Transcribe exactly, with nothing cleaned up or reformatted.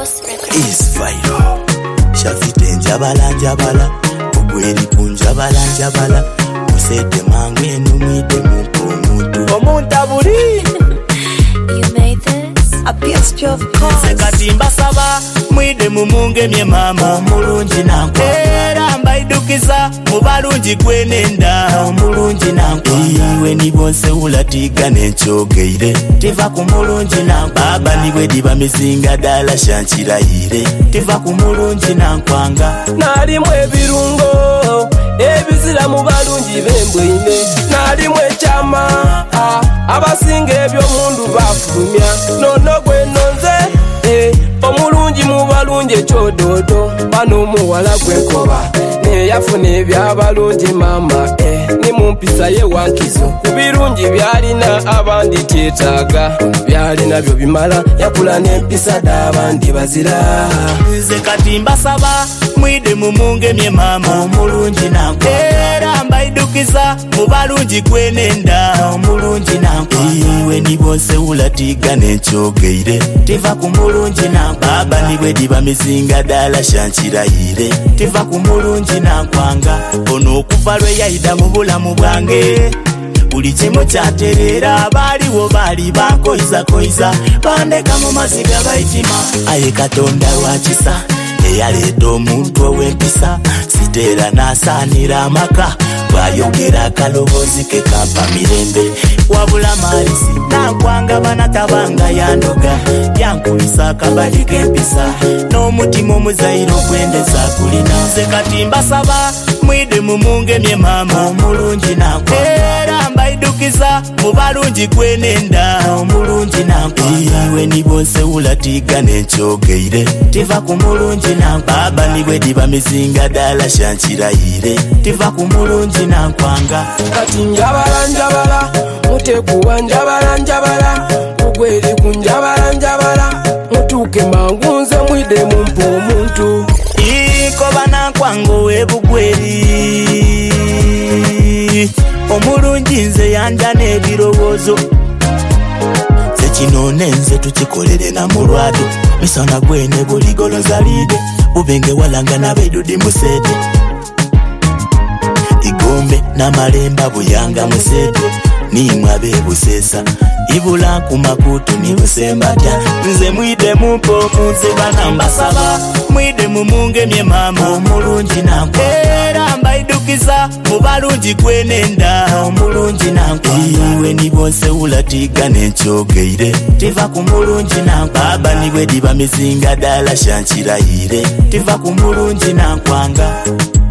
is viral. Shafite njabala njabala, ogweri kunjabala njabala. Musete mangwe numide muko Omuntu abuli. You made this? A P S P of course. Sekatimba saba, mwide mumunge mye mama. Omulungi nankwa era mbaidukiza, mubalungi kwenenda. Omulungi nankwa iwe nibonse ulatiga nenchogeire. Tiva kumulungi nankwa baba niwe diba mizinga dala shanchirahire. Tiva kumulungi nankwanga Nali mwe birungo ebizira mu balungi bembwine. Nali mwe chama abasinga ebyo mundu bafulumya. Nono gwe nonze eh, omulungi mu balungi ekyododo. Bano muwala gwenkoba neyafuna ebyabalungi mama eh, ni mumpisa ye wankizo. Kubirungi byalina abandi tyetaaga, byalina byo bimala yakula n'empisa d'abandi bazira. Nze kati mbasaba mwide mumunge mye mama. Omulungi nankwa era mbaidukiza, mubalungi kwenenda. Omulungi nankwa iwe nibonse ulatiga nenchogeire. Tiva kumulungi nankwa baba niwe diba mizinga dala shanchirahire. Tiva kumulungi nankwanga ono okuva lwe yayida mu bulamu bwange. Buli kimu kyaterera, baaliwo baali bankoyiza koyiza, bandeka mu maziga bayitima. Aye Katonda lwakisa eyaleeta omuntu ow'empisa, siteera n'asaanira amaka, bwayogera akaloboozi ke kampa mirembe. Wabula maalisi nankwanga banatabanga yandoga, yankubisa akabali k'empisa, n'omutima omuzayiro gwendeza kulina. Nze kati mbasaba mwide mumunge mye mama. Omulungi nankwa era mbaidukiza, mubalungi kwenenda. Omulungi nankwa iwe nibonse ulatiga nenchogeire. Tiva kumulungi nankwa baba niwe diba mizinga dala shanchirahire. Tiva kumulungi nankwanga kati njabala njabala, mutekuwa njabala njabala, ugweri kunjabala njabala, mutuke mangu nze mwide mumpa omuntu. Iko banankwanga ow'ebugweri, omulungi nze yanja n'ebirowoozo. Ze kino nenze tukikolere na mulwado, misana gwene buligoloza lide, bubenge walanga n'abedudi musede. Igombe n'amalemba buyanga musede, nimwe abebusesa ibula ku makutu nibusembatya. Nze mwide mumpa omunze banambasaba, mwide mumunge mye mama. Omulungi nankwa era mbaidukiza, mubalungi kwenenda. Omulungi nankwa iwe nibonse ulatiga nenchogeire. Tiva kumulungi nankwa baba niwe diba mizinga dala shanchirahire. Tiva kumulungi nankwanga